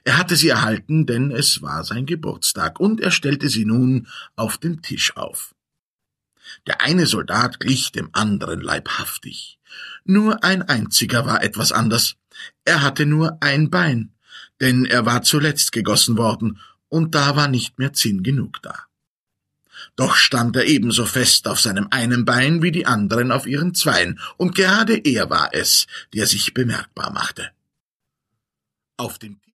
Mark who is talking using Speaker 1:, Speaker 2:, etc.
Speaker 1: Er hatte sie erhalten, denn es war sein Geburtstag, und er stellte sie nun auf den Tisch auf. Der eine Soldat glich dem anderen leibhaftig. Nur ein einziger war etwas anders. Er hatte nur ein Bein, denn er war zuletzt gegossen worden, und da war nicht mehr Zinn genug da. Doch stand er ebenso fest auf seinem einen Bein wie die anderen auf ihren zweien, und gerade er war es, der sich bemerkbar machte. Auf dem